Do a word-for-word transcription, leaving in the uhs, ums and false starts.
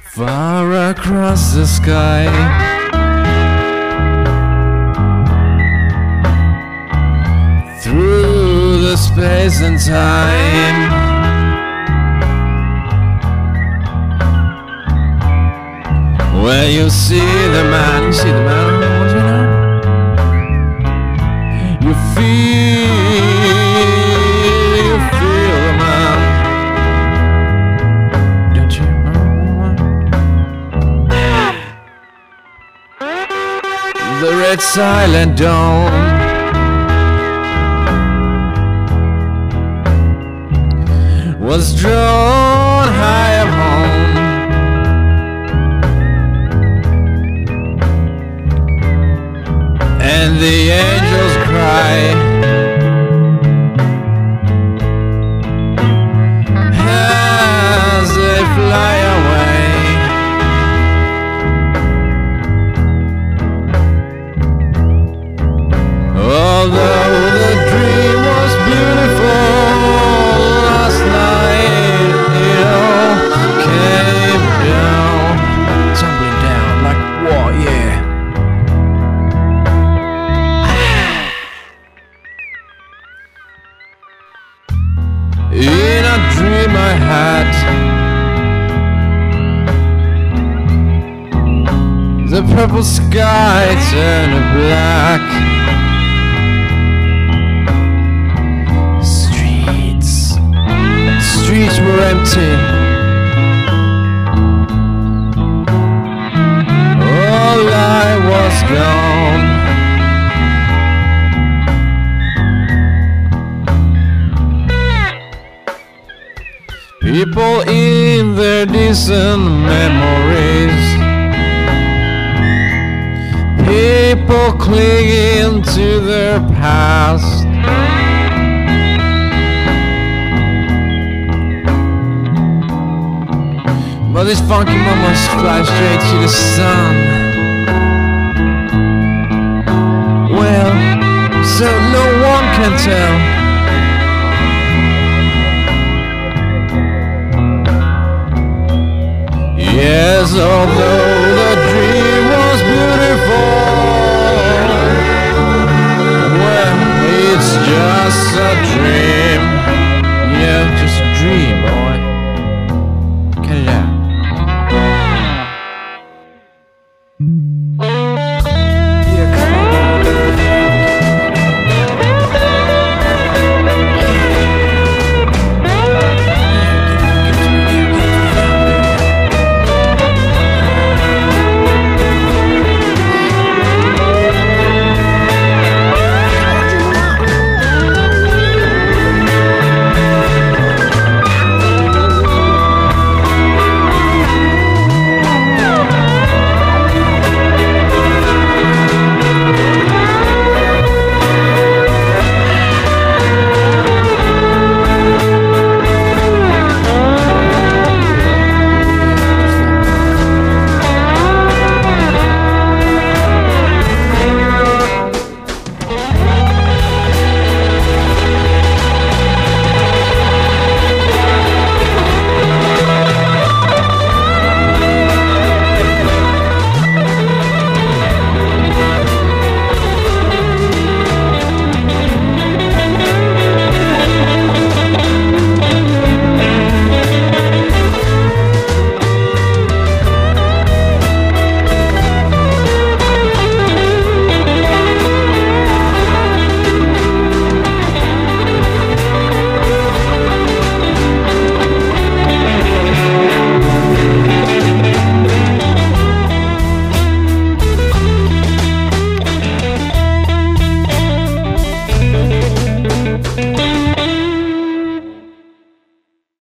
Far across the sky, through the space and time, where you see the man, you see the man, what you know? You feel, you feel the man, don't you? The red silent dawn was drawn high up home, and the angels cry as they fly away. Although the dream was beautiful last night, it all came down, tumbling down like what, yeah. In a dream I had, the purple sky turned black. Streets, streets were empty. All light was gone. People in their distant memories, people clinging to their past, but these funky moments fly straight to the sun. Well, so no one can tell. Yes, although the dream was beautiful, well, it's just a dream.